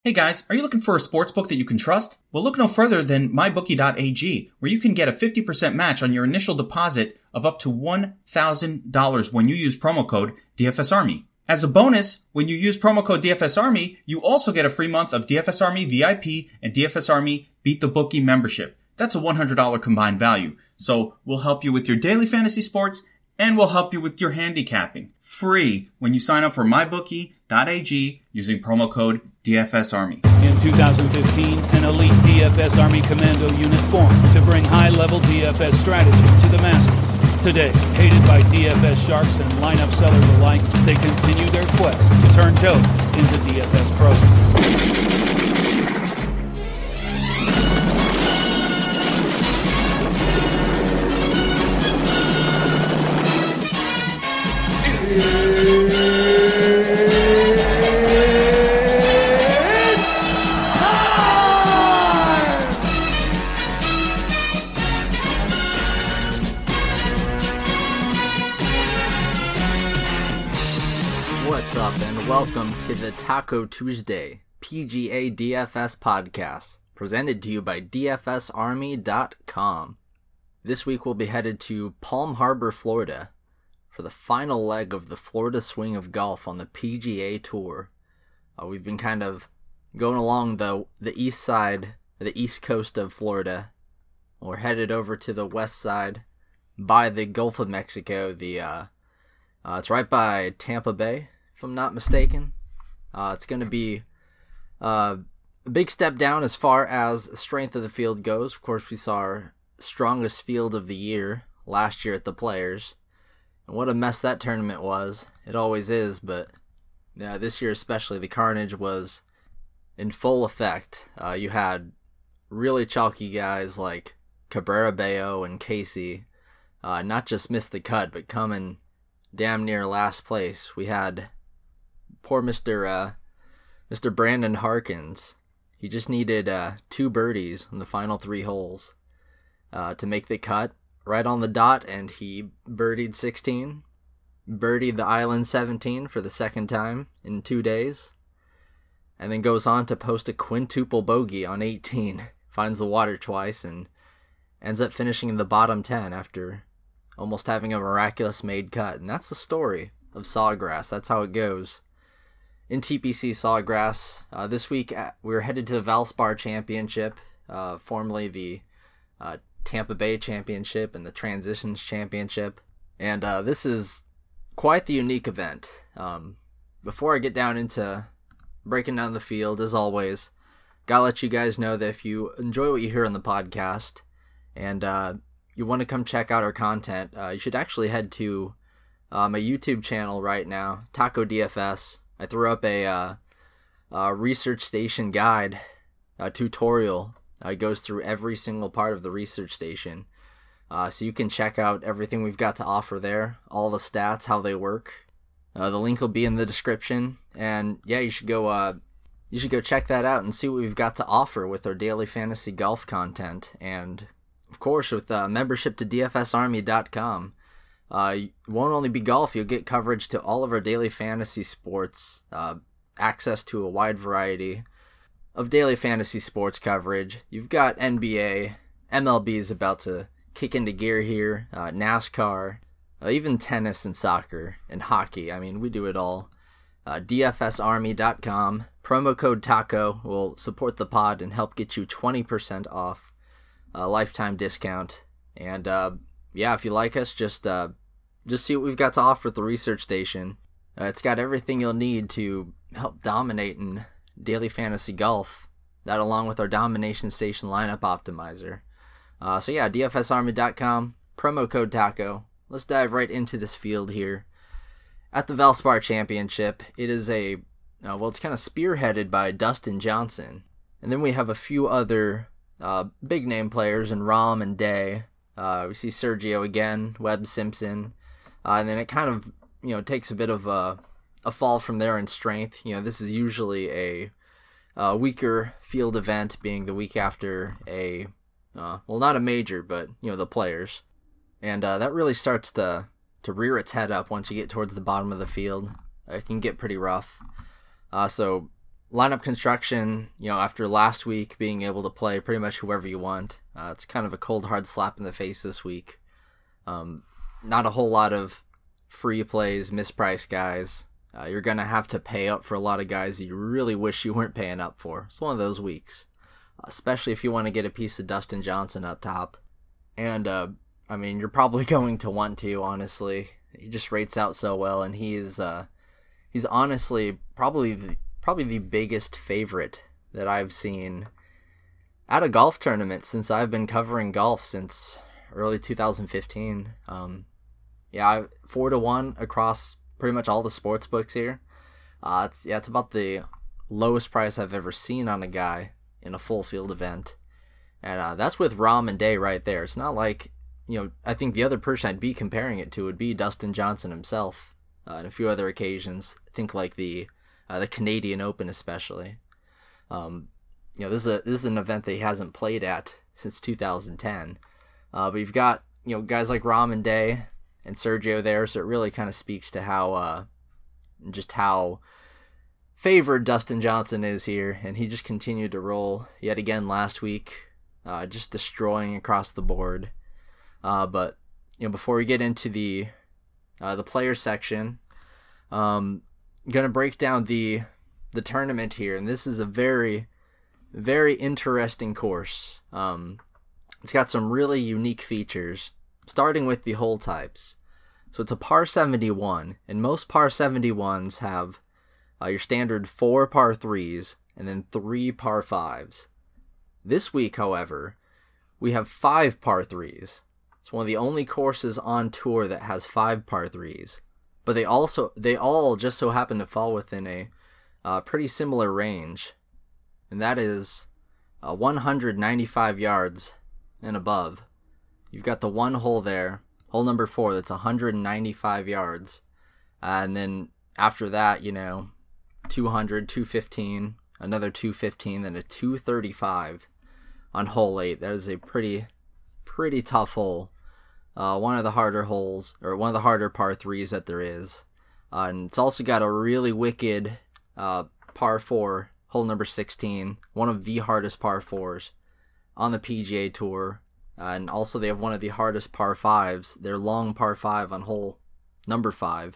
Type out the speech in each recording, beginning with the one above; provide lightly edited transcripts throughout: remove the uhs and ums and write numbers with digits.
Hey guys, are you looking for a sportsbook that you can trust? Well, look no further than MyBookie.ag, where you can get a 50% match on your initial deposit of up to $1,000 when you use promo code DFSArmy. As a bonus, when you use promo code DFSArmy, you also get a free month of DFS Army VIP and DFS Army Beat the Bookie membership. That's a $100 combined value. So we'll help you with your daily fantasy sports and we'll help you with your handicapping. Free when you sign up for MyBookie.ag using promo code DFS Army. In 2015, an elite DFS Army Commando unit formed to bring high-level DFS strategy to the masses. Today, hated by DFS sharks and lineup sellers alike, they continue their quest to turn dope into DFS pros. What's up, and welcome to the Taco Tuesday PGA DFS podcast, presented to you by DFSArmy.com. This week we'll be headed to Palm Harbor, Florida, for the final leg of the Florida Swing of Golf on the PGA Tour. We've been kind of going along the east side, the east coast of Florida. We're headed over to the west side by the Gulf of Mexico. It's right by Tampa Bay, if I'm not mistaken. It's going to be a big step down as far as strength of the field goes. Of course, we saw our strongest field of the year last year at the Players. And what a mess that tournament was. It always is, but yeah, this year especially, the carnage was in full effect. You had really chalky guys like Cabrera Bello and Casey not just miss the cut, but come in damn near last place. We had poor Mr. Brandon Harkins. He just needed 2 birdies in the final 3 holes to make the cut right on the dot, and he birdied 16, birdied the island 17 for the second time in 2 days, and then goes on to post a quintuple bogey on 18, finds the water twice, and ends up finishing in the bottom 10 after almost having a miraculous made cut. And that's the story of Sawgrass. That's how it goes in TPC Sawgrass. This week we're headed to the Valspar Championship, formerly the Tampa Bay Championship and the Transitions Championship. And this is quite the unique event. Before I get down into breaking down the field, as always, gotta let you guys know that if you enjoy what you hear on the podcast and you want to come check out our content, you should actually head to my YouTube channel right now, Taco DFS. I threw up a research station guide, a tutorial. It goes through every single part of the research station. So you can check out everything we've got to offer there, all the stats, how they work. The link will be in the description. And yeah, you should go check that out and see what we've got to offer with our daily fantasy golf content. And of course, with membership to DFSArmy.com, it won't only be golf, you'll get coverage to all of our daily fantasy sports, access to a wide variety of daily fantasy sports coverage. You've got NBA, MLB is about to kick into gear here, NASCAR, even tennis and soccer and hockey. I mean, we do it all. DFSArmy.com, promo code TACO will support the pod and help get you 20% off a lifetime discount. And yeah, if you like us, just see what we've got to offer at the research station. It's got everything you'll need to help dominate in daily fantasy golf. That along with our domination station lineup optimizer. So yeah, DFSArmy.com, promo code TACO. Let's dive right into this field here. At the Valspar Championship, it is it's kind of spearheaded by Dustin Johnson. And then we have a few other big name players in Rahm and Day. We see Sergio again, Webb Simpson. And then it kind of, takes a bit of a fall from there in strength. This is usually a weaker field event, being the week after not a major, but, the Players. And that really starts to rear its head up once you get towards the bottom of the field. It can get pretty rough. So lineup construction, after last week being able to play pretty much whoever you want, it's kind of a cold hard slap in the face this week. Not a whole lot of free plays, mispriced guys. You're going to have to pay up for a lot of guys that you really wish you weren't paying up for. It's one of those weeks, especially if you want to get a piece of Dustin Johnson up top. And, you're probably going to want to, honestly. He just rates out so well, and he's honestly probably the biggest favorite that I've seen at a golf tournament since I've been covering golf since early 2015. 4-1 across pretty much all the sports books here. It's about the lowest price I've ever seen on a guy in a full field event, and that's with Rahm and Day right there. It's not like, I think the other person I'd be comparing it to would be Dustin Johnson himself, and a few other occasions. I think like the Canadian Open especially. This is an event that he hasn't played at since 2010. But you've got guys like Rahm and Day and Sergio there, so it really kind of speaks to how favored Dustin Johnson is here, and he just continued to roll yet again last week, just destroying across the board. But before we get into the player section, I'm gonna break down the tournament here, and this is a very, very interesting course. It's got some really unique features, starting with the hole types. So it's a par 71, and most par 71s have your standard 4 par 3s and then 3 par 5s. This week, however, we have 5 par 3s. It's one of the only courses on tour that has 5 par 3s, but they all just so happen to fall within a pretty similar range, and that is 195 yards and above. You've got the one hole there, hole number 4, that's 195 yards, and then after that, 200, 215, another 215, then a 235 on hole 8. That is a pretty tough hole. One of the harder holes, or one of the harder par 3s that there is. And it's also got a really wicked par 4, hole number 16, one of the hardest par 4s on the PGA Tour. And also they have one of the hardest par 5s, their long par 5 on hole number 5.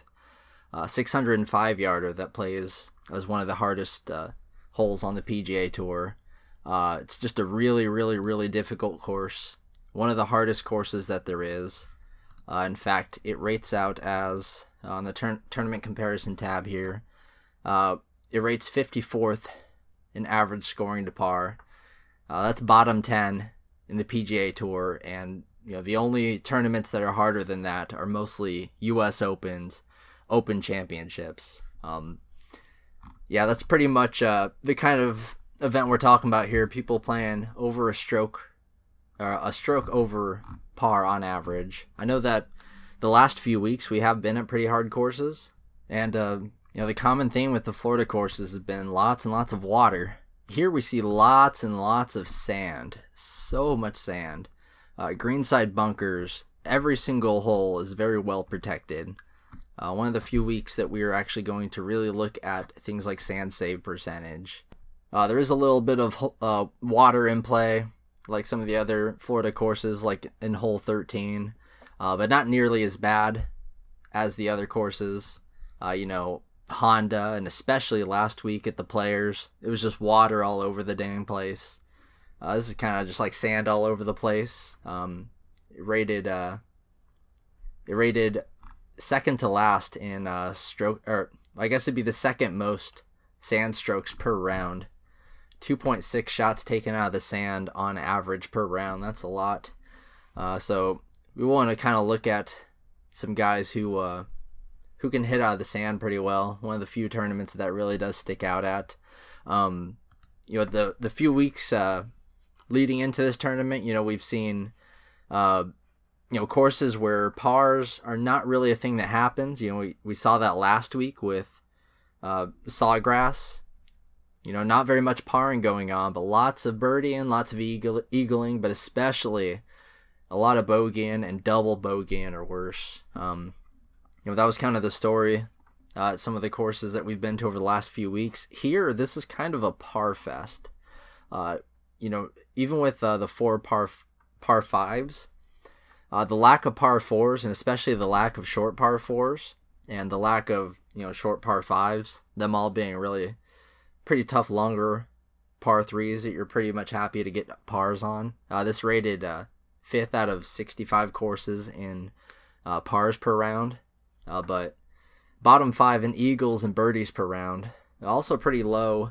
605 yarder that plays as one of the hardest holes on the PGA Tour. It's just a really, really, really difficult course. One of the hardest courses that there is. In fact, it rates out as, on the tournament comparison tab here, it rates 54th in average scoring to par. That's bottom 10 in the PGA Tour, and the only tournaments that are harder than that are mostly U.S. Opens, Open Championships. That's pretty much the kind of event we're talking about here. People playing over a stroke over par on average. I know that the last few weeks we have been at pretty hard courses, and the common theme with the Florida courses has been lots and lots of water. Here we see lots and lots of sand, so much sand. Greenside bunkers, every single hole is very well protected. One of the few weeks that we are actually going to really look at things like sand save percentage. There is a little bit of water in play, like some of the other Florida courses, like in hole 13, but not nearly as bad as the other courses. Honda, and especially last week at the Players, it was just water all over the dang place. This is kind of just like sand all over the place. It rated second to last in stroke, or I guess it'd be the second most sand strokes per round. 2.6 shots taken out of the sand on average per round. That's a lot. So we want to kind of look at some guys who can hit out of the sand pretty well. One of the few tournaments that really does stick out at. The few weeks leading into this tournament, we've seen courses where pars are not really a thing that happens. We saw that last week with Sawgrass. Not very much parring going on, but lots of birdieing, lots of eagling, but especially a lot of bogeying and double bogeying or worse. That was kind of the story some of the courses that we've been to over the last few weeks. Here, this is kind of a par fest. Even with the 4 par fives, the lack of par fours, and especially the lack of short par fours, and the lack of short par fives, them all being really pretty tough longer par threes that you're pretty much happy to get pars on. This rated 5th out of 65 courses in pars per round, but bottom 5 in eagles and birdies per round. Also pretty low.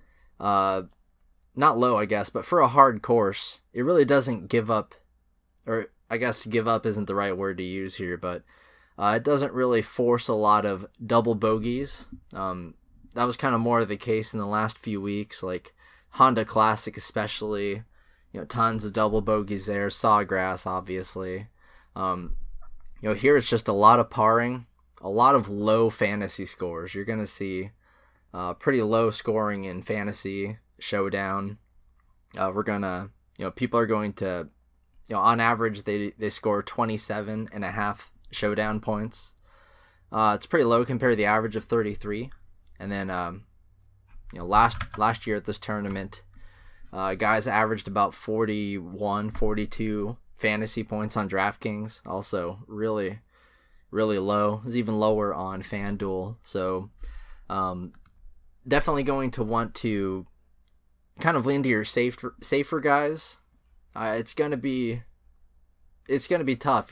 Not low, I guess, but for a hard course, it really doesn't give up, or I guess give up isn't the right word to use here, but it doesn't really force a lot of double bogeys. That was kind of more of the case in the last few weeks, like Honda Classic especially, tons of double bogeys there, Sawgrass obviously. Here it's just a lot of parring, a lot of low fantasy scores. You're going to see pretty low scoring in fantasy showdown. People are going to, on average they score 27.5 showdown points. It's pretty low compared to the average of 33. And then, last year at this tournament, guys averaged about 41, 42 fantasy points on DraftKings. Also really, really low. It was even lower on FanDuel. So, definitely going to want to kind of lean to your safer guys. It's gonna be tough,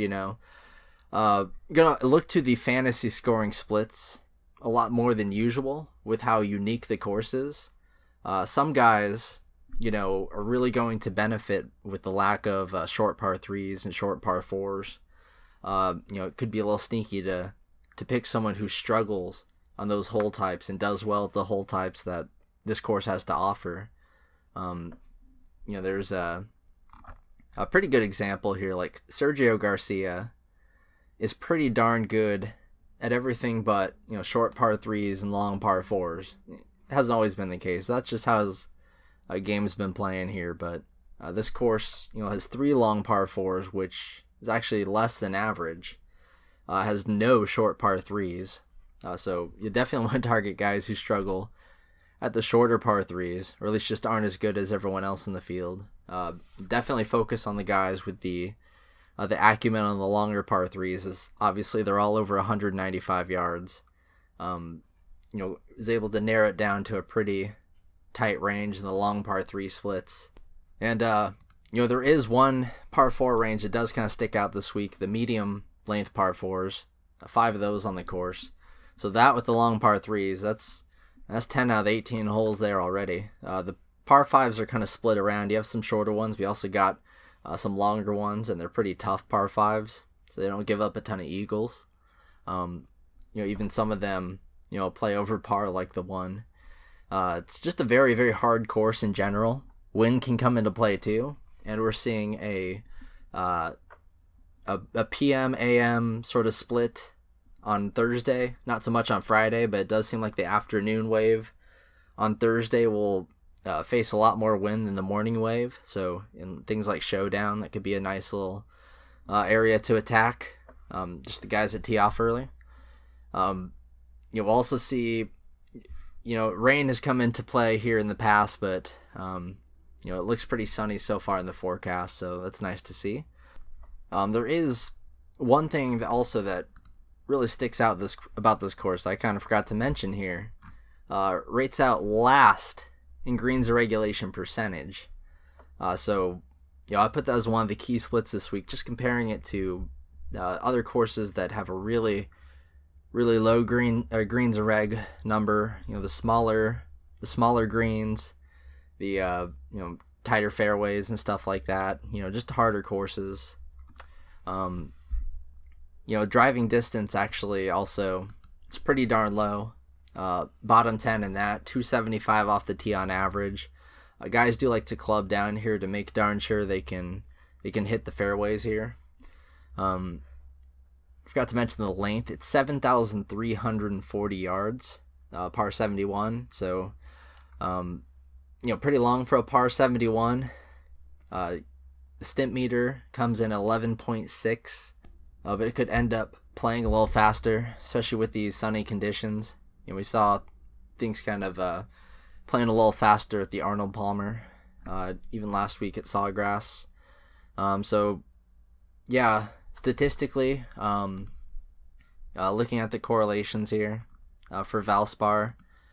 Gonna look to the fantasy scoring splits a lot more than usual with how unique the course is. Some guys, are really going to benefit with the lack of short par threes and short par fours. It could be a little sneaky to pick someone who struggles on those hole types and does well at the hole types that this course has to offer. There's a pretty good example here, like Sergio Garcia is pretty darn good at everything but, short par threes and long par fours. It hasn't always been the case, but that's just how his game's been playing here. But this course, has 3 long par fours, which is actually less than average. Has no short par threes. So you definitely want to target guys who struggle at the shorter par threes, or at least just aren't as good as everyone else in the field. Definitely focus on the guys with the acumen on the longer par threes, is obviously they're all over 195 yards. Is able to narrow it down to a pretty tight range in the long par 3 splits. And, there is one par 4 range that does kind of stick out this week, the medium length par 4s, 5 of those on the course. So that with the long par 3s, that's 10 out of 18 holes there already. The par 5s are kind of split around. You have some shorter ones. We also got some longer ones, and they're pretty tough par 5s, so they don't give up a ton of eagles. Even some of them, play over par like the one. It's just a very, very hard course in general. Wind can come into play too, and we're seeing a PM AM sort of split on Thursday. Not so much on Friday, but it does seem like the afternoon wave on Thursday will face a lot more wind than the morning wave. So in things like Showdown, that could be a nice little area to attack. Just the guys that tee off early. You'll also see, rain has come into play here in the past, but it looks pretty sunny so far in the forecast, so that's nice to see. There is one thing that really sticks out about this course I kind of forgot to mention here. Rates out last in greens regulation percentage. So I put that as one of the key splits this week, just comparing it to other courses that have a really, really low greens and reg number. The smaller greens, the tighter fairways and stuff like that. Just harder courses. Driving distance actually also, it's pretty darn low. Bottom 10 in that, 275 off the tee on average. Guys do like to club down here to make darn sure they can hit the fairways here. Forgot to mention the length. It's 7,340 yards, par 71. So, pretty long for a par 71. The stimp meter comes in 11.6. but it could end up playing a little faster, especially with these sunny conditions. We saw things kind of playing a little faster at the Arnold Palmer, even last week at Sawgrass. So, yeah, statistically, looking at the correlations here for Valspar,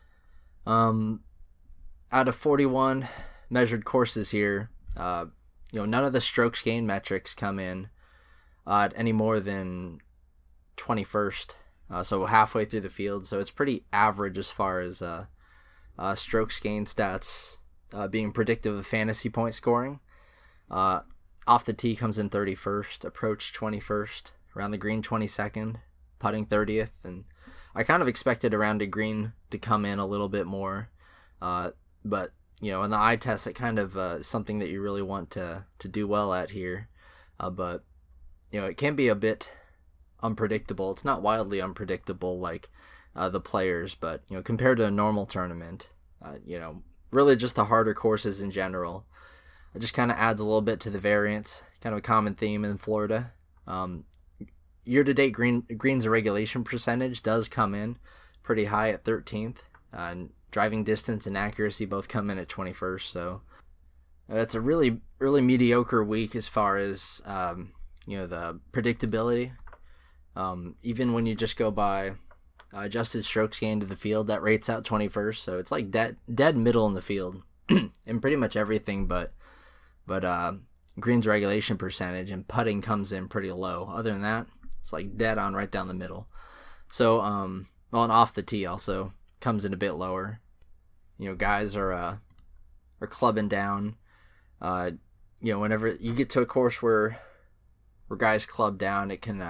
out of 41 measured courses here, none of the strokes gained metrics come in at any more than 21st, so halfway through the field. So it's pretty average as far as strokes gained stats being predictive of fantasy point scoring. Off the tee comes in 31st, approach 21st, around the green 22nd, putting 30th, and I kind of expected around the green to come in a little bit more, but in the eye test, it kind of something that you really want to do well at here, but it can be a bit unpredictable. It's not wildly unpredictable like the players, but compared to a normal tournament, really just the harder courses in general, it just kind of adds a little bit to the variance. Kind of a common theme in Florida. Year-to-date greens regulation percentage does come in pretty high at 13th, and driving distance and accuracy both come in at 21st. So it's a really, really mediocre week as far as the predictability. Even when you just go by adjusted strokes gained to the field, that rates out 21st. So it's like dead middle in the field in pretty much everything, but greens regulation percentage and putting comes in pretty low. Other than that, it's like dead on right down the middle. So and off the tee also comes in a bit lower. Guys are clubbing down. Whenever you get to a course where guys club down, it can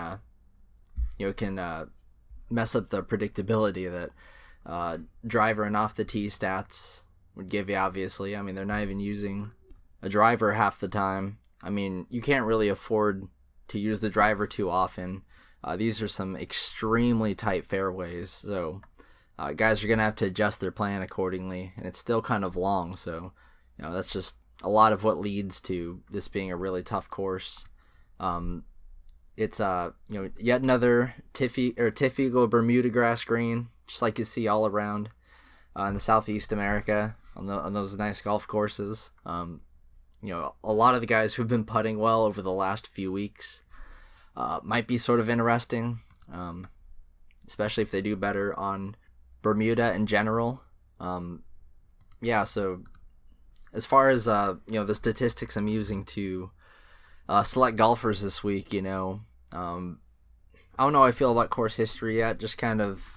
mess up the predictability that driver and off the tee stats would give you. Obviously, I mean, they're not even using a driver half the time. I mean, you can't really afford to use the driver too often. These are some extremely tight fairways, so guys are going to have to adjust their plan accordingly, and it's still kind of long, so that's just a lot of what leads to this being a really tough course. It's yet another TifEagle Bermuda grass green, just like you see all around in the Southeast America on those nice golf courses. A lot of the guys who've been putting well over the last few weeks might be sort of interesting, especially if they do better on Bermuda in general. So as far as the statistics I'm using to select golfers this week, I don't know how I feel about course history yet. Just kind of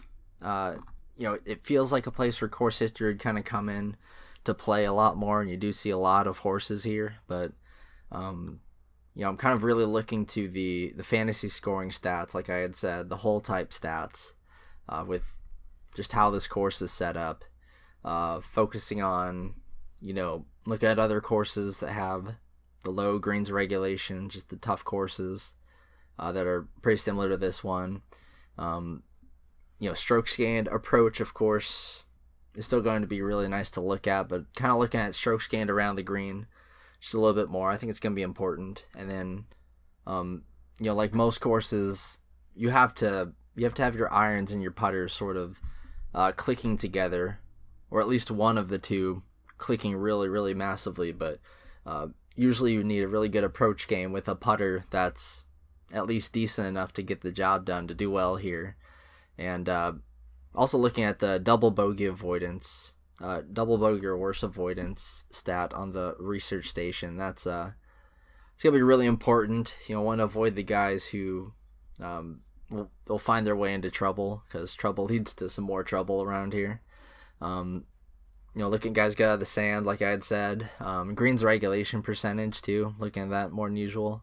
it feels like a place where course history would kind of come in to play a lot more, and you do see a lot of horses here, but I'm kind of really looking to the fantasy scoring stats, like I had said, the whole type stats, with just how this course is set up, focusing on, look at other courses that have the low greens regulation, just the tough courses that are pretty similar to this one. Strokes gained approach, of course, is still going to be really nice to look at, but kind of looking at strokes gained around the green just a little bit more, I think it's going to be important. And then, like most courses, you have to have your irons and your putters sort of clicking together, or at least one of the two clicking really, really massively. But usually you need a really good approach game with a putter that's at least decent enough to get the job done, to do well here. And also looking at the double bogey avoidance, double bogey or worse avoidance stat on the research station. That's it's gonna be really important. Want to avoid the guys who they'll find their way into trouble, because trouble leads to some more trouble around here. Looking at guys get out of the sand, like I had said. Greens regulation percentage too, looking at that more than usual.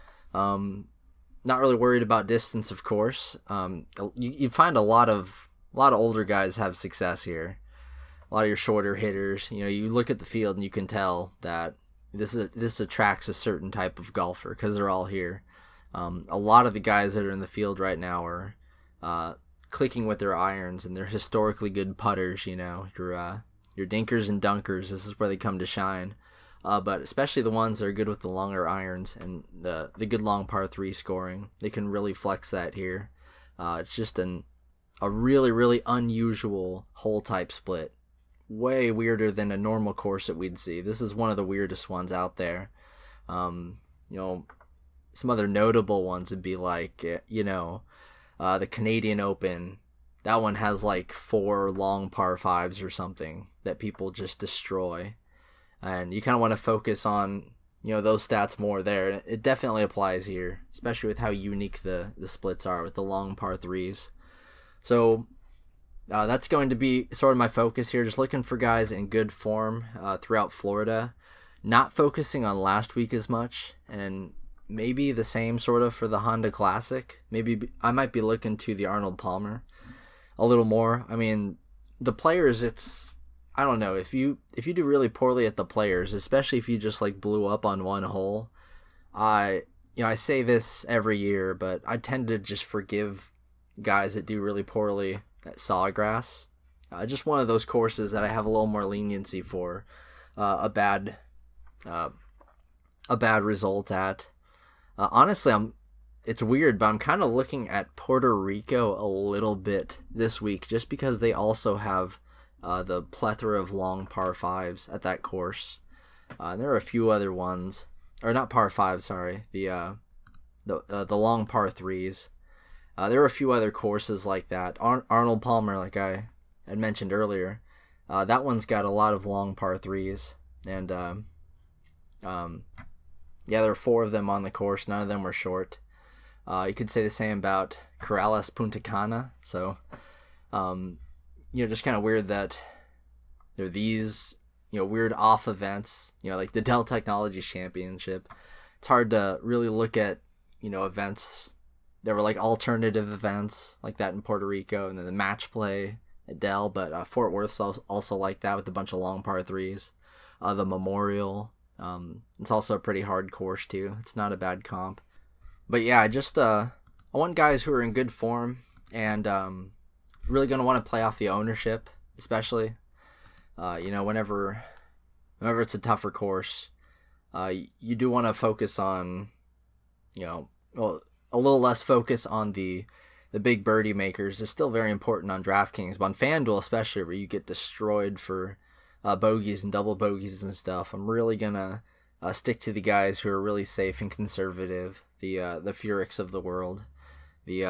Not really worried about distance, of course. You find a lot of older guys have success here. A lot of your shorter hitters, you look at the field and you can tell that this attracts a certain type of golfer because they're all here. A lot of the guys that are in the field right now are clicking with their irons, and they're historically good putters. Your dinkers and dunkers, this is where they come to shine. but especially the ones that are good with the longer irons and the good long par 3 scoring. They can really flex that here. It's just a really, really unusual hole type split. Way weirder than a normal course that we'd see. This is one of the weirdest ones out there. Some other notable ones would be like, the Canadian Open. That one has like 4 long par 5s or something that people just destroy. And you kind of want to focus on, those stats more there. It definitely applies here, especially with how unique the splits are with the long par 3s. So that's going to be sort of my focus here, just looking for guys in good form throughout Florida, not focusing on last week as much, and maybe the same sort of for the Honda Classic. Maybe I might be looking to the Arnold Palmer a little more. I mean, the Players, I don't know, if you do really poorly at the Players, especially if you just like blew up on one hole, I say this every year, but I tend to just forgive guys that do really poorly at Sawgrass. Just one of those courses that I have a little more leniency for a bad result at. Honestly, it's weird, but I'm kind of looking at Puerto Rico a little bit this week, just because they also have the plethora of long par 5s at that course. There are a few other ones, or not par 5, sorry, the long par 3s. There are a few other courses like that. Arnold Palmer, like I had mentioned earlier, that one's got a lot of long par 3s, and there are 4 of them on the course. None of them were short. You could say the same about Corrales Punta Cana. So, just kind of weird that there are these, weird off events, like the Dell Technologies Championship. It's hard to really look at, events. There were like alternative events like that in Puerto Rico, and then the match play at Dell, but Fort Worth's also like that with a bunch of long par 3s. The Memorial, it's also a pretty hard course too. It's not a bad comp. But yeah, I want guys who are in good form and really going to want to play off the ownership, especially. Whenever it's a tougher course, you do want to focus on, a little less focus on the big birdie makers is still very important on DraftKings, but on FanDuel especially, where you get destroyed for bogeys and double bogeys and stuff, I'm really gonna stick to the guys who are really safe and conservative, the Furyk's of the world, the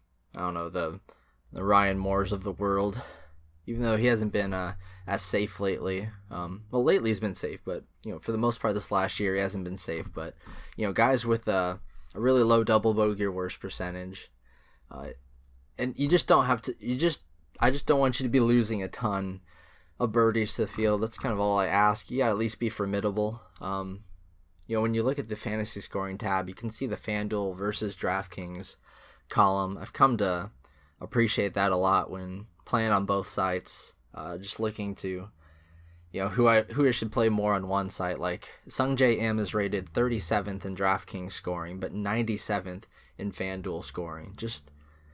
Ryan Moores of the world, even though he hasn't been as safe lately. Lately he's been safe, but for the most part this last year he hasn't been safe. But guys with a really low double bogey or worse percentage, and you just don't have to. I just don't want you to be losing a ton of birdies to the field. That's kind of all I ask. You gotta at least be formidable. When you look at the fantasy scoring tab, you can see the FanDuel versus DraftKings column. I've come to appreciate that a lot when playing on both sites. Just looking to, who I should play more on one site. Like Sungjae Im is rated 37th in DraftKings scoring, but 97th in FanDuel scoring. Just,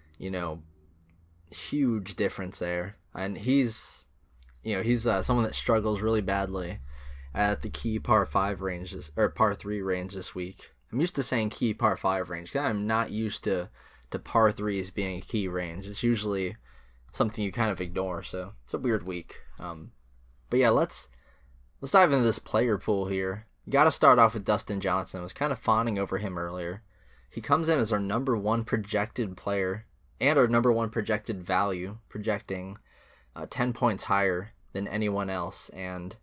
huge difference there. And he's someone that struggles really badly at the key par 5 range or par 3 range this week. I'm used to saying key par 5 range because I'm not used to par 3s being a key range. It's usually something you kind of ignore, so it's a weird week. But yeah, let's dive into this player pool here. You got to start off with Dustin Johnson. I was kind of fawning over him earlier. He comes in as our number 1 projected player and our number 1 projected value, projecting 10 points higher than anyone else. And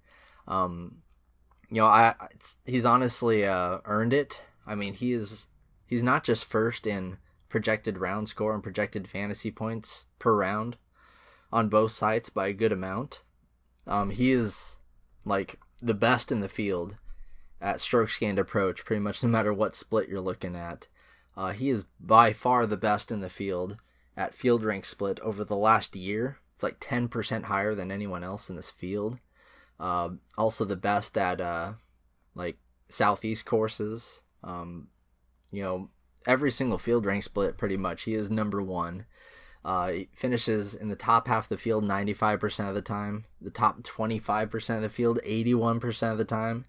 he's honestly earned it. I mean, he's not just first in projected round score and projected fantasy points per round on both sites by a good amount. He is like the best in the field at strokes gained approach, pretty much no matter what split you're looking at. He is by far the best in the field at field rank split over the last year. It's like 10% higher than anyone else in this field. Also the best at like Southeast courses. Every single field rank split pretty much, he is number 1. He finishes in the top half of the field 95% of the time, the top 25% of the field 81% of the time,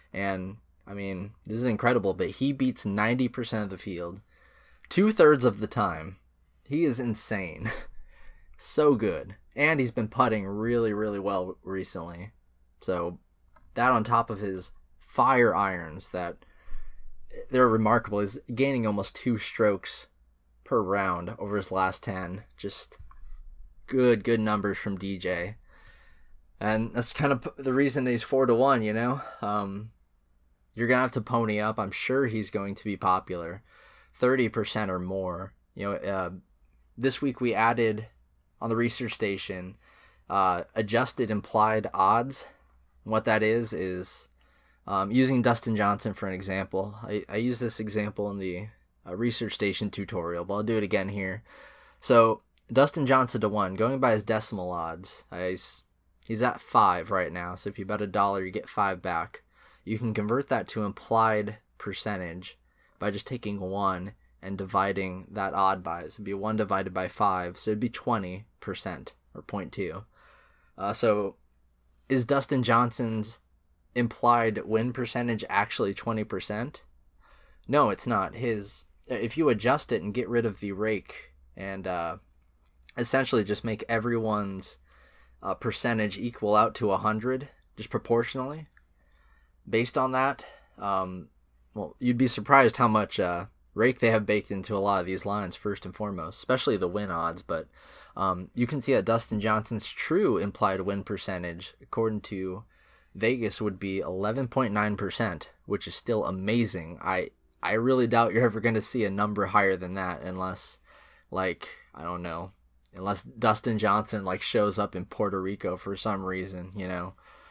And, I mean, this is incredible, but he beats 90% of the field 2/3 of the time. He is insane. So good. And he's been putting really, really well recently. So that on top of his fire irons that they're remarkable. He's gaining almost 2 strokes per round over his last 10. Just good numbers from DJ. And that's kind of the reason he's 4-1, you know? You're going to have to pony up. I'm sure he's going to be popular. 30% or more. You know, this week we added on the research station adjusted implied odds. What that is using Dustin Johnson for an example. I use this example in the research station tutorial, but I'll do it again here. So Dustin Johnson to 1, going by his decimal odds. He's at 5 right now, so if you bet $1, you get 5 back. You can convert that to implied percentage by just taking 1 and dividing that odd by it. So it'd be 1 divided by 5, so it'd be 20% or 0.2. So is Dustin Johnson's implied win percentage actually 20%? No, it's not. If you adjust it and get rid of the rake and essentially just make everyone's percentage equal out to 100, just proportionally, based on that, well, you'd be surprised how much rake they have baked into a lot of these lines, first and foremost, especially the win odds. But you can see that Dustin Johnson's true implied win percentage, according to Vegas, would be 11.9%, which is still amazing. I really doubt you're ever going to see a number higher than that unless, like, I don't know, unless Dustin Johnson, like, shows up in Puerto Rico for some reason, you know.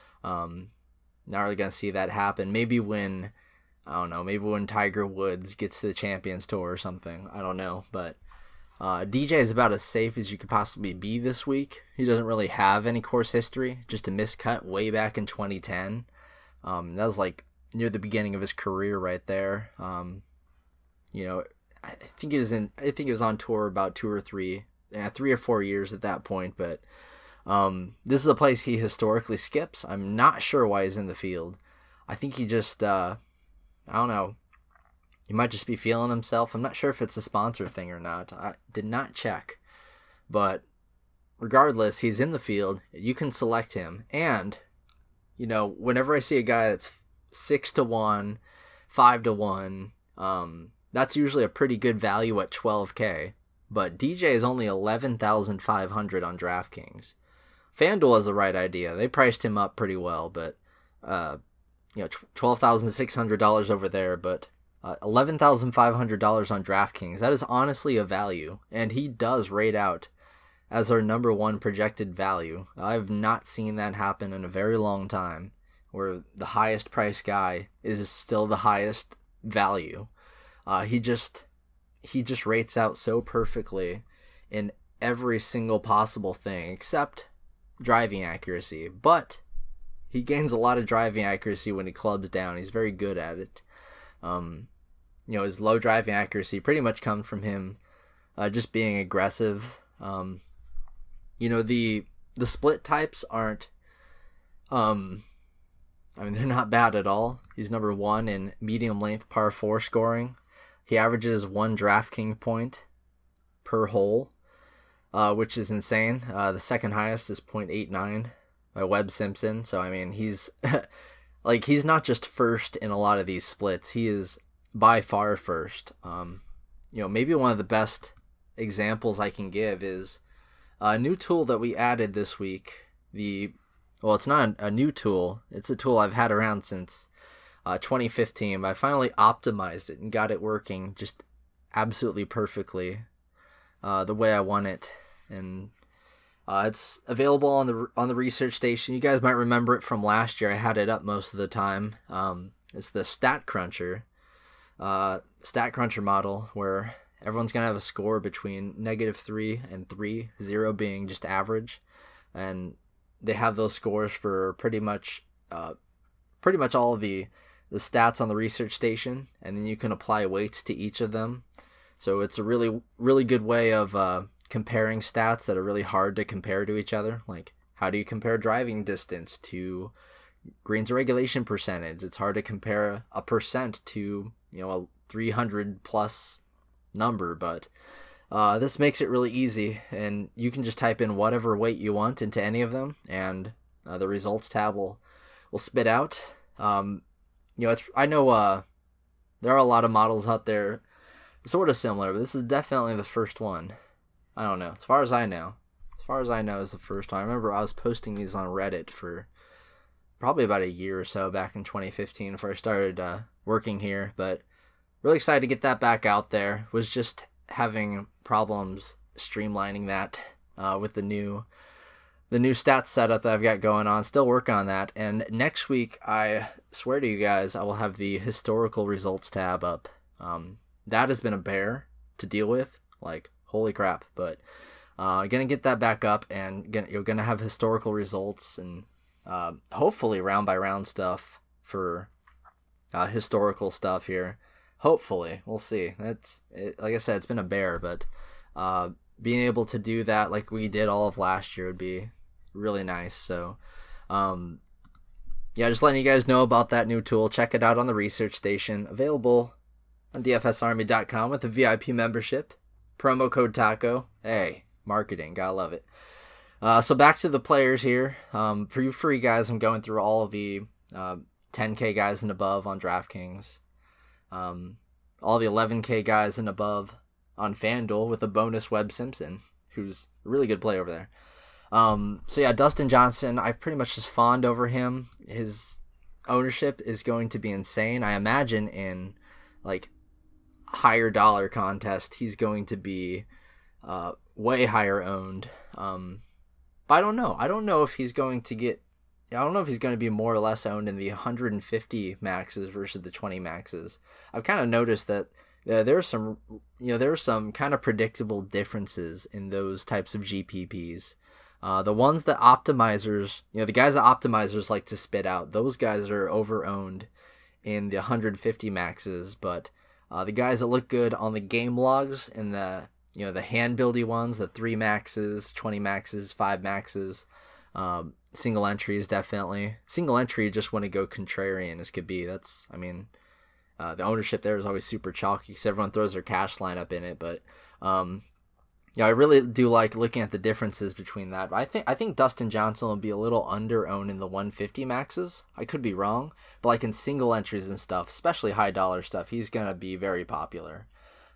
Not really going to see that happen. Maybe when Tiger Woods gets to the Champions Tour or something. I don't know. But DJ is about as safe as you could possibly be this week. He doesn't really have any course history. Just a miscut way back in 2010. That was like near the beginning of his career right there. You know, I think he was on tour about 3 or 4 years at that point. But this is a place he historically skips. I'm not sure why he's in the field. I think he just, I don't know. He might just be feeling himself. I'm not sure if it's a sponsor thing or not. I did not check. But regardless, he's in the field. You can select him. And, you know, whenever I see a guy that's 6-1, 5-1, that's usually a pretty good value at $12K. But DJ is only $11,500 on DraftKings. FanDuel has the right idea. They priced him up pretty well, but you know, $12,600 over there, but $11,500 on DraftKings. That is honestly a value, and he does rate out as our number 1 projected value. I've not seen that happen in a very long time, where the highest price guy is still the highest value. He just rates out so perfectly in every single possible thing, except driving accuracy. But he gains a lot of driving accuracy when he clubs down. He's very good at it. You know, his low driving accuracy pretty much comes from him just being aggressive. You know, the split types aren't, I mean, they're not bad at all. He's number 1 in medium length par 4 scoring. He averages 1 DraftKings point per hole, which is insane. The second highest is 0.89 by Webb Simpson. So, I mean, he's like, he's not just first in a lot of these splits. He is by far first. You know, maybe one of the best examples I can give is a new tool that we added this week. Well, it's not a new tool. It's a tool I've had around since 2015. But I finally optimized it and got it working just absolutely perfectly the way I want it. And it's available on the research station. You guys might remember it from last year. I had it up most of the time. It's the StatCruncher model, where everyone's going to have a score between -3 and 3, 0 being just average. And they have those scores for pretty much all of the stats on the research station, and then you can apply weights to each of them. So it's a really, really good way of comparing stats that are really hard to compare to each other. Like, how do you compare driving distance to greens regulation percentage. It's hard to compare a percent to, a 300 plus number, but this makes it really easy, and you can just type in whatever weight you want into any of them, and the results tab will spit out. I know there are a lot of models out there sort of similar, but this is definitely the first one. I don't know. As far as I know is the first one. I remember I was posting these on Reddit for probably about a year or so back in 2015 before I started working here, but really excited to get that back out there. Was just having problems streamlining that with the new stats setup that I've got going on. Still working on that, and next week, I swear to you guys, I will have the historical results tab up. That has been a bear to deal with, like holy crap, but gonna get that back up, and you're gonna have historical results and hopefully round by round stuff for historical stuff here. Hopefully, we'll see. Like I said, it's been a bear, but being able to do that like we did all of last year would be really nice. So just letting you guys know about that new tool. Check it out on the research station, available on dfsarmy.com with a VIP membership. Promo code TACO. Hey, marketing, gotta love it. So back to the players here. For you free guys, I'm going through all of the 10K guys and above on DraftKings. All the 11K guys and above on FanDuel with a bonus Webb Simpson, who's a really good play over there. Dustin Johnson, I've pretty much just fawned over him. His ownership is going to be insane. I imagine in like higher dollar contest, he's going to be way higher owned. But I don't know. I don't know if he's going to be more or less owned in the 150 maxes versus the 20 maxes. I've kind of noticed that there are some kind of predictable differences in those types of GPPs. The ones that optimizers, the guys that optimizers like to spit out, those guys are over-owned in the 150 maxes, but the guys that look good on the game logs and the hand-buildy ones, the 3 maxes, 20 maxes, 5 maxes, single entries, definitely. Single entry, just want to go contrarian as could be. The ownership there is always super chalky because everyone throws their cash lineup in it, but I really do like looking at the differences between that. I think Dustin Johnson will be a little under-owned in the 150 maxes. I could be wrong, but like in single entries and stuff, especially high dollar stuff, he's gonna be very popular.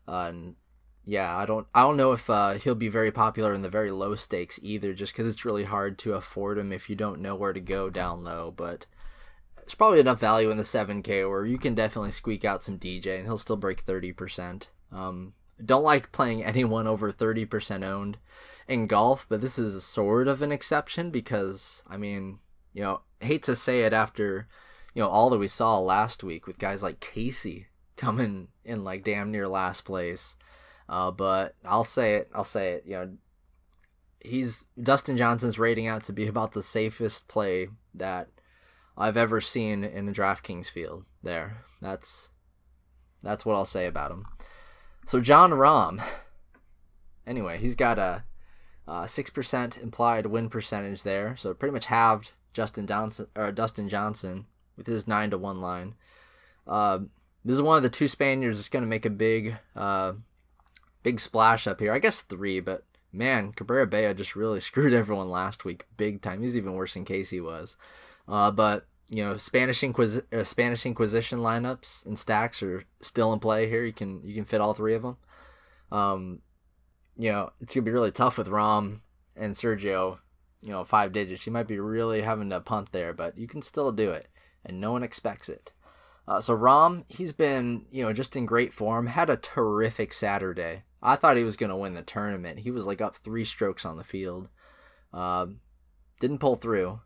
I don't know if he'll be very popular in the very low stakes either, just because it's really hard to afford him if you don't know where to go down low. But there's probably enough value in the 7K where you can definitely squeak out some DJ and he'll still break 30%. Don't like playing anyone over 30% owned in golf, but this is sort of an exception because, hate to say it after, all that we saw last week with guys like Casey coming in like damn near last place. But I'll say it. Dustin Johnson's rating out to be about the safest play that I've ever seen in a DraftKings field there. That's what I'll say about him. So Jon Rahm, anyway, he's got a 6% implied win percentage there, so pretty much halved Dustin Johnson with his 9-1 line. This is one of the 2 Spaniards that's going to make a big splash up here. I guess 3, but man, Cabrera Bello just really screwed everyone last week big time. He's even worse than Casey was. But Spanish Inquisition lineups and stacks are still in play here. You can fit all 3 of them. It's gonna be really tough with Rahm and Sergio. 5 digits. You might be really having to punt there, but you can still do it, and no one expects it. So Rahm, he's been just in great form. Had a terrific Saturday. I thought he was gonna win the tournament. He was like up 3 strokes on the field. Didn't pull through.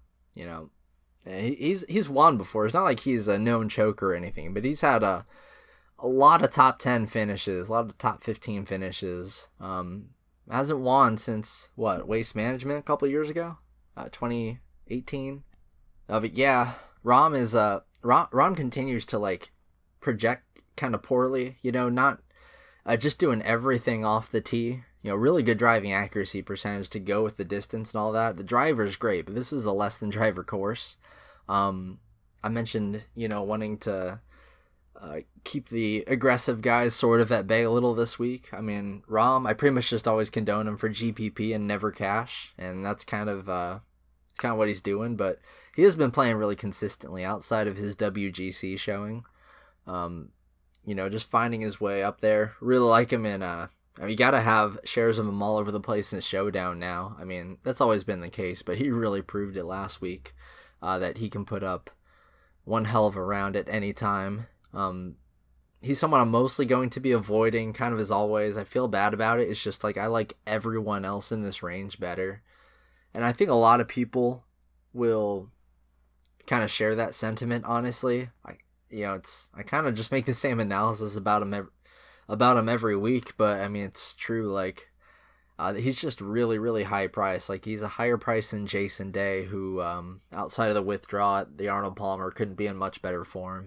He's won before. It's not like he's a known choker or anything, but he's had a lot of top 10 finishes, a lot of top 15 finishes. Hasn't won since Waste Management a couple of years ago, 2018. But yeah, Rahm continues to project kind of poorly. Not just doing everything off the tee. Really good driving accuracy percentage to go with the distance and all that. The driver's great, but this is a less than driver course. I mentioned, wanting to keep the aggressive guys sort of at bay a little this week. I mean, Rahm, I pretty much just always condone him for GPP and never cash, and that's kind of what he's doing. But he has been playing really consistently outside of his WGC showing. Just finding his way up there. Really like him in. You gotta have shares of him all over the place in Showdown now. I mean, that's always been the case, but he really proved it last week that he can put up one hell of a round at any time. He's someone I'm mostly going to be avoiding, kind of as always. I feel bad about it. It's just like I like everyone else in this range better. And I think a lot of people will kind of share that sentiment, honestly. I kind of just make the same analysis about him every week, but I mean, it's true. Like, he's just really, really high price. Like, he's a higher price than Jason Day, who, outside of the withdrawal at the Arnold Palmer, couldn't be in much better form.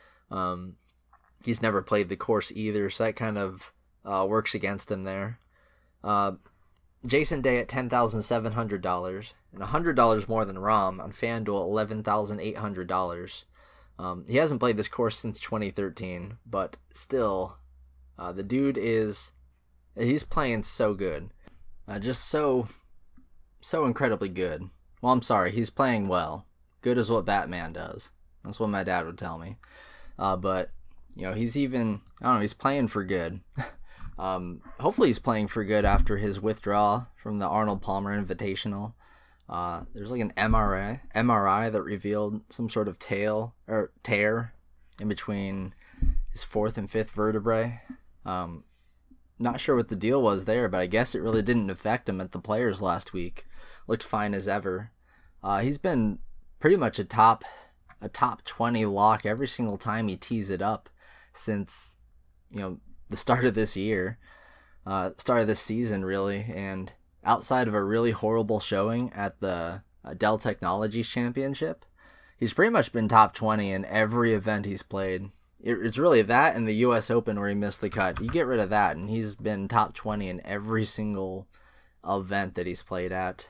He's never played the course either, so that kind of works against him there. Jason Day at $10,700 and $100 more than Rahm on FanDuel, $11,800. He hasn't played this course since 2013, but still, the dude he's playing so good. Just so incredibly good. Well, I'm sorry, he's playing well. Good is what Batman does. That's what my dad would tell me. But, he's playing for good. Hopefully he's playing for good after his withdrawal from the Arnold Palmer Invitational. There's like an MRI that revealed some sort of tear in between his fourth and fifth vertebrae. Not sure what the deal was there, but I guess it really didn't affect him at the Players last week. Looked fine as ever. He's been pretty much a top 20 lock every single time he tees it up since, the start of this year, start of this season, really. And outside of a really horrible showing at the Dell Technologies Championship, he's pretty much been top 20 in every event he's played. It's really that and the U.S. Open where he missed the cut. You get rid of that, and he's been top 20 in every single event that he's played at.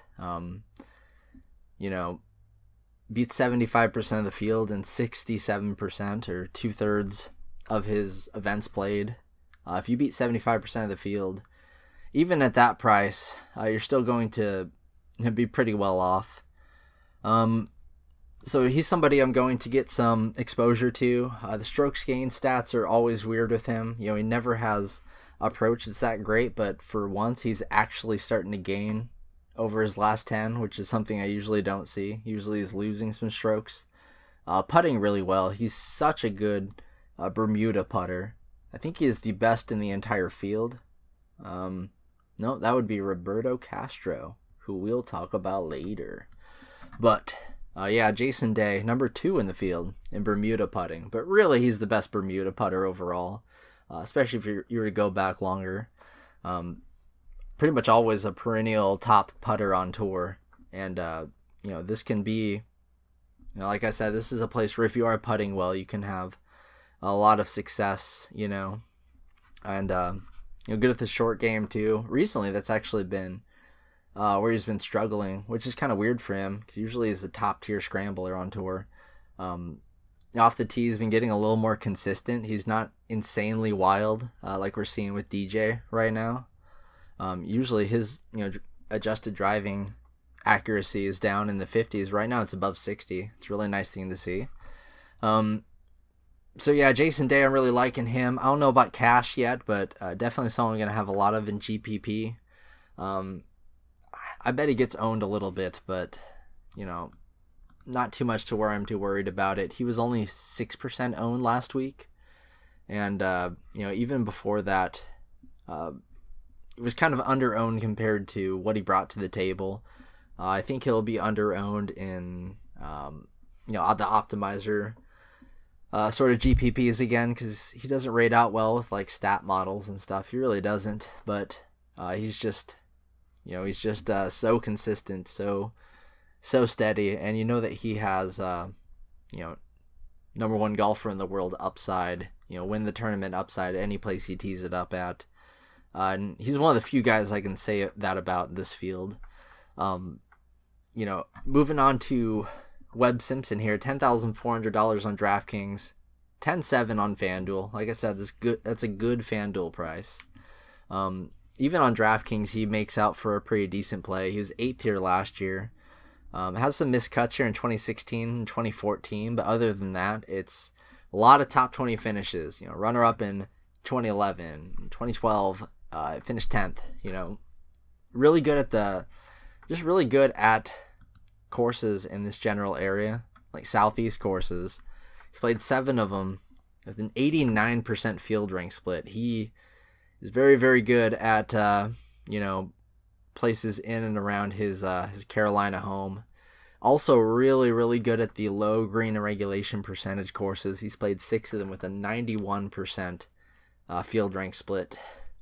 Beats 75% of the field in 67%, or 2/3 of his events played. If you beat 75% of the field, even at that price, you're still going to be pretty well off. So he's somebody I'm going to get some exposure to. The strokes gain stats are always weird with him. He never has approach that's that great, but for once he's actually starting to gain over his last 10, which is something I usually don't see. Usually he's losing some strokes. Putting really well. He's such a good Bermuda putter. I think he is the best in the entire field. No, that would be Roberto Castro, who we'll talk about later. But, Jason Day, number 2 in the field in Bermuda putting. But really, he's the best Bermuda putter overall, especially if you were to go back longer. Pretty much always a perennial top putter on tour. And, this can be, like I said, this is a place where if you are putting well, you can have a lot of success, and good at the short game too. Recently, that's actually been where he's been struggling, which is kind of weird for him because usually he's a top tier scrambler on tour. Off the tee, he's been getting a little more consistent. He's not insanely wild like we're seeing with DJ right now. Usually his adjusted driving accuracy is down in the 50s. Right now it's above 60. It's a really nice thing to see. So yeah, Jason Day, I'm really liking him. I don't know about cash yet, but definitely someone I'm going to have a lot of in GPP. I bet he gets owned a little bit, but, not too much to where I'm too worried about it. He was only 6% owned last week. And, even before that, it was kind of under-owned compared to what he brought to the table. I think he'll be under-owned in, the optimizer sort of GPPs again, because he doesn't rate out well with like stat models and stuff. He really doesn't, but he's just so consistent, so steady, and that he has number one golfer in the world upside, win the tournament upside any place he tees it up at, and he's one of the few guys I can say that about this field. Moving on to Webb Simpson here, $10,400 on DraftKings, 10-7 on FanDuel. Like I said, that's a good FanDuel price. Even on DraftKings, he makes out for a pretty decent play. He was 8th here last year. Has some missed cuts here in 2016 and 2014, but other than that, it's a lot of top 20 finishes. Runner-up in 2011, 2012, finished 10th. Really good at courses in this general area, like Southeast courses. He's played 7 of them with an 89% field rank split. He is very, very good at, places in and around his Carolina home. Also really, really good at the low green and regulation percentage courses. He's played 6 of them with a 91% field rank split.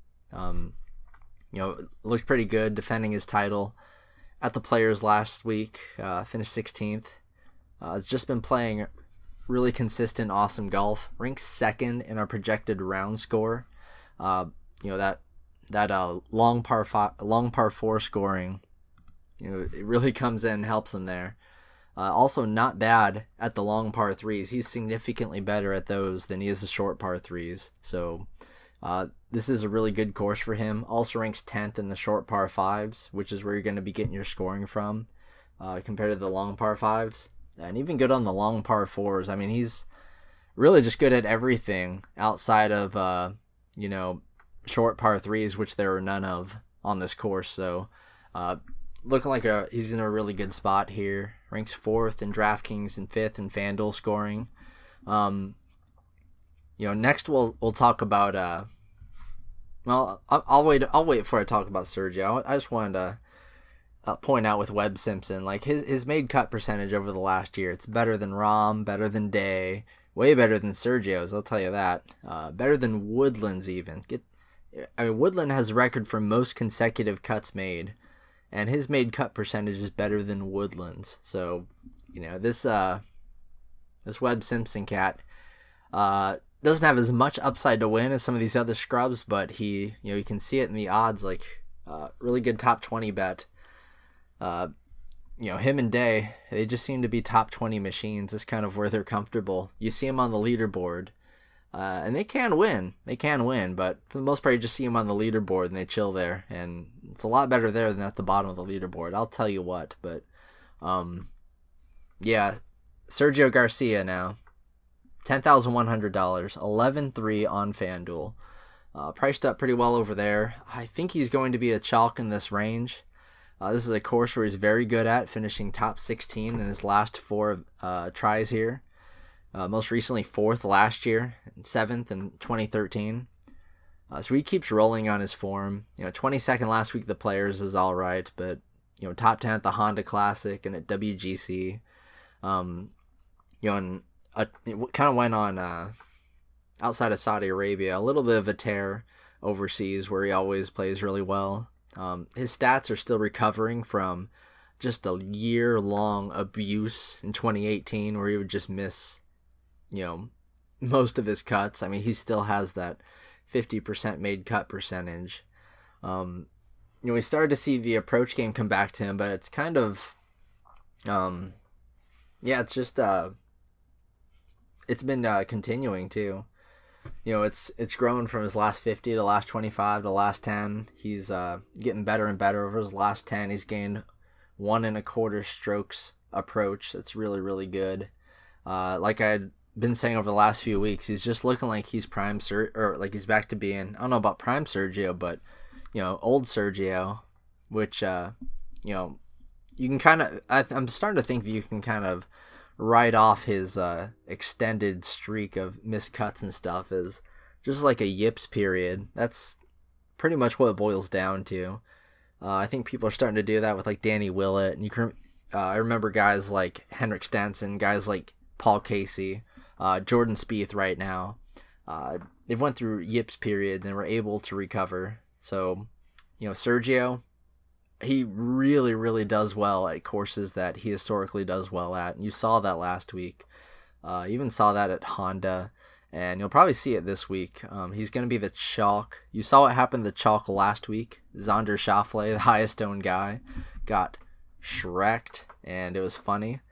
Looked pretty good defending his title at the Players last week. Finished 16th. Has just been playing really consistent, awesome golf. Ranks 2nd in our projected round score. That long par 4 scoring, it really comes in and helps him there. Also not bad at the long par 3s. He's significantly better at those than he is the short par 3s. So this is a really good course for him. Also ranks 10th in the short par 5s, which is where you're going to be getting your scoring from compared to the long par 5s. And even good on the long par 4s. I mean, he's really just good at everything outside of, short par 3s, which there are none of on this course. So looking like he's in a really good spot here. Ranks 4th in DraftKings and 5th in FanDuel scoring. Next we'll talk about I'll wait before I talk about Sergio. I just wanted to point out with Webb Simpson, like his made cut percentage over the last year, it's better than Rahm, better than Day, way better than Sergio's, I'll tell you that. Better than Woodland's even. Woodland has a record for most consecutive cuts made, and his made cut percentage is better than Woodland's. So, this Webb Simpson cat doesn't have as much upside to win as some of these other scrubs, but you can see it in the odds, like really good top 20 bet. Him and Day, they just seem to be top 20 machines. That's kind of where they're comfortable. You see them on the leaderboard, and they can win, but for the most part, you just see them on the leaderboard and they chill there, and it's a lot better there than at the bottom of the leaderboard. I'll tell you what, but, Sergio Garcia now, $10,100, 11-3 on FanDuel, priced up pretty well over there. I think he's going to be a chalk in this range. This is a course where he's very good at, finishing top 16 in his last 4 tries here. Most recently 4th last year, and 7th in 2013. So he keeps rolling on his form. 22nd last week at the Players is all right, but top 10 at the Honda Classic and at WGC. And it kind of went on outside of Saudi Arabia, a little bit of a tear overseas where he always plays really well. His stats are still recovering from just a year-long abuse in 2018 where he would just miss, most of his cuts. I mean, he still has that 50% made cut percentage. We started to see the approach game come back to him, but it's kind of, it's just, it's been continuing too. It's grown from his last 50 to last 25 to last 10. He's getting better and better over his last 10. He's gained 1 1/4 strokes approach. That's really, really good. Like I'd been saying over the last few weeks, he's just looking like he's like he's back to being, I don't know about prime Sergio, but old Sergio, which you can kind of, I'm starting to think that you can kind of write off his extended streak of missed cuts and stuff as just like a yips period. That's pretty much what it boils down to. I think people are starting to do that with like Danny Willett, and I remember guys like Henrik Stenson, guys like Paul Casey, Jordan Spieth right now. They've went through yips periods and were able to recover. So, Sergio, he really, really does well at courses that he historically does well at. And you saw that last week. You even saw that at Honda. And you'll probably see it this week. He's going to be the chalk. You saw what happened to the chalk last week. Xander Schauffele, the highest owned guy, got shreked. And it was funny.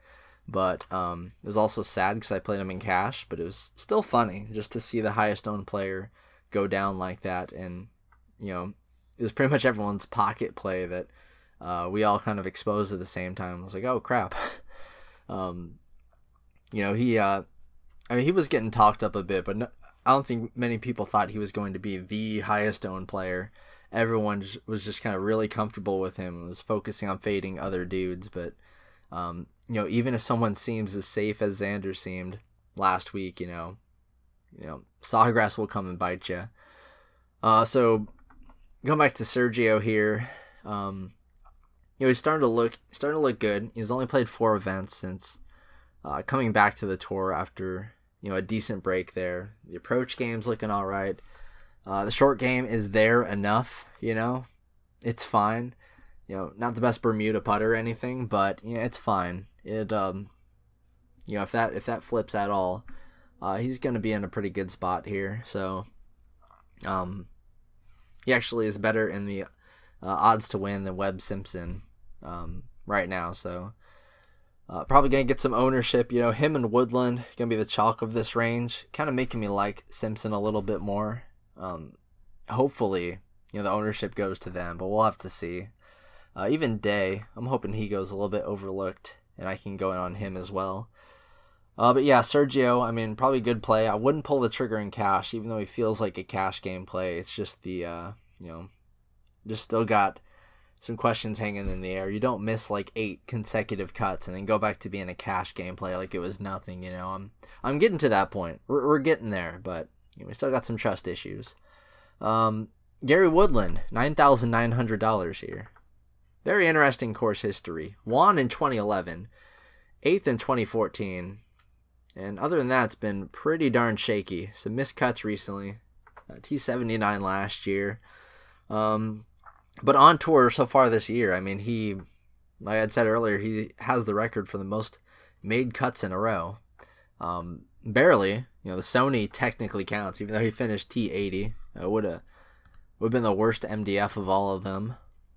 But it was also sad because I played him in cash, but it was still funny just to see the highest owned player go down like that. And, you know, it was pretty much everyone's pocket play that we all kind of exposed at the same time. I was like, oh, crap. You know, he was getting talked up a bit, but no, I don't think many people thought he was going to be the highest owned player. Everyone was just kind of really comfortable with him, was focusing on fading other dudes. But, you know, even if someone seems as safe as Xander seemed last week, you know, Sawgrass will come and bite you. So going back to Sergio here, you know, he's starting to look good. He's only played 4 events since coming back to the tour after, you know, a decent break there. The approach game's looking all right. The short game is there enough, you know. It's fine. You know, not the best Bermuda putter or anything, but you know, it's fine. It you know, if that flips at all, he's going to be in a pretty good spot here. So he actually is better in the odds to win than Webb Simpson right now. So probably going to get some ownership. You know, him and Woodland going to be the chalk of this range, kind of making me like Simpson a little bit more. Hopefully, you know, the ownership goes to them, but we'll have to see. Even Day, I'm hoping he goes a little bit overlooked, and I can go in on him as well. But yeah, Sergio, I mean, probably good play. I wouldn't pull the trigger in cash, even though he feels like a cash game play. It's just the, you know, just still got some questions hanging in the air. You don't miss like 8 consecutive cuts and then go back to being a cash game play like it was nothing, you know. I'm getting to that point. We're getting there, but you know, we still got some trust issues. Gary Woodland, $9,900 here. Very interesting course history. Won in 2011, 8th in 2014, and other than that, it's been pretty darn shaky. Some missed cuts recently. T79 last year. But on tour so far this year, I mean, he, like I had said earlier, he has the record for the most made cuts in a row. Barely. You know, the Sony technically counts, even though he finished T80. It would have been the worst MDF of all of them.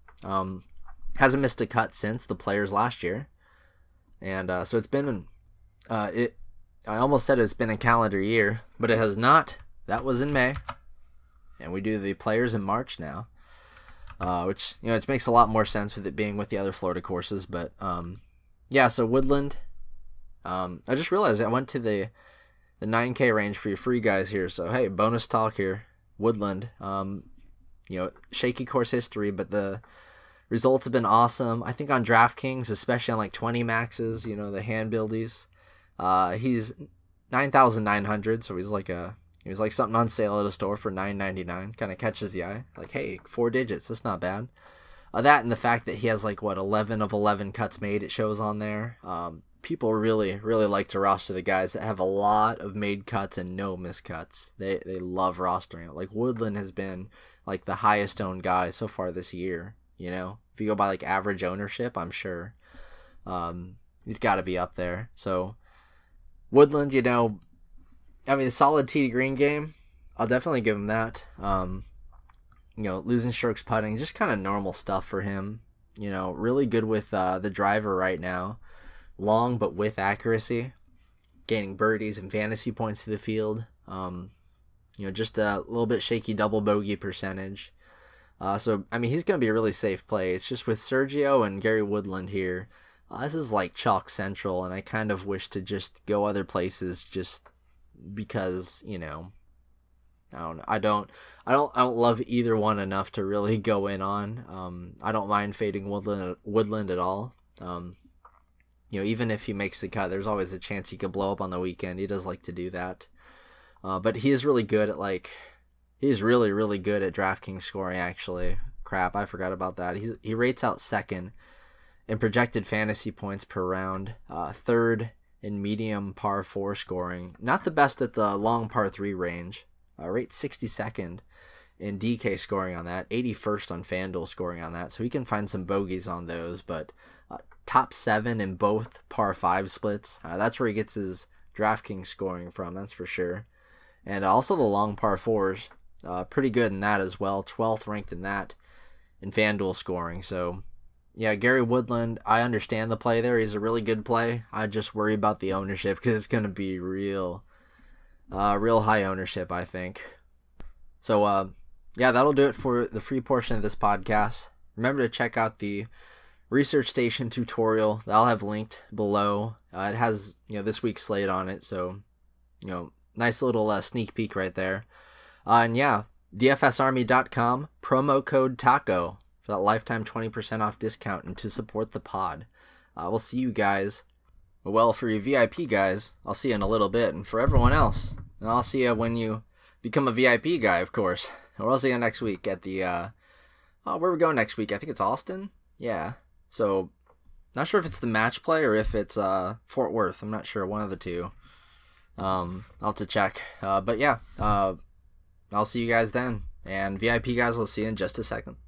Hasn't missed a cut since the Players last year. And so it's been, I almost said it's been a calendar year, but it has not. That was in May. And we do the Players in March now. Which, you know, it makes a lot more sense with it being with the other Florida courses. But, yeah, so Woodland. I just realized I went to the 9K range for your free guys here. So, hey, bonus talk here. Woodland. You know, shaky course history, but the results have been awesome. I think on DraftKings, especially on like 20 maxes, you know, the hand buildies. He's 9,900, so he's like something on sale at a store for $9.99. Kind of catches the eye. Like, hey, 4 digits, that's not bad. That and the fact that he has like 11 of 11 cuts made, it shows on there. People really, really like to roster the guys that have a lot of made cuts and no miscuts. They love rostering it. Like Woodland has been like the highest owned guy so far this year. You know, if you go by like average ownership, I'm sure he's got to be up there. So Woodland, you know, I mean, a solid tee to green game. I'll definitely give him that. You know, losing strokes putting, just kind of normal stuff for him. You know, really good with the driver right now. Long but with accuracy, gaining birdies and fantasy points to the field. You know, just a little bit shaky double bogey percentage. So, I mean, he's going to be a really safe play. It's just with Sergio and Gary Woodland here, this is like chalk central, and I kind of wish to just go other places just because, you know, I don't know. I don't love either one enough to really go in on. I don't mind fading Woodland at all. You know, even if he makes the cut, there's always a chance he could blow up on the weekend. He does like to do that. But he is really good at he's really, really good at DraftKings scoring, actually. Crap, I forgot about that. He rates out second in projected fantasy points per round, third in medium par 4 scoring. Not the best at the long par 3 range. Rates 62nd in DK scoring on that, 81st on FanDuel scoring on that. So he can find some bogeys on those, but top 7 in both par 5 splits. That's where he gets his DraftKings scoring from, that's for sure. And also the long par 4s, pretty good in that as well. 12th ranked in that in FanDuel scoring. So, yeah, Gary Woodland, I understand the play there. He's a really good play. I just worry about the ownership because it's going to be real high ownership, I think. So, yeah, that'll do it for the free portion of this podcast. Remember to check out the Research Station tutorial that I'll have linked below. It has, this week's slate on it, so, nice little sneak peek right there. And yeah, dfsarmy.com, promo code TACO for that lifetime 20% off discount and to support the pod. We'll see you guys. Well, for you VIP guys, I'll see you in a little bit. And for everyone else, and I'll see you when you become a VIP guy, of course. Or I'll see you next week at the, where we go next week? I think it's Austin? Yeah. So, not sure if it's the match play or if it's Fort Worth. I'm not sure. One of the two. I'll have to check. But yeah, I'll see you guys then. And VIP guys, I'll see you in just a second.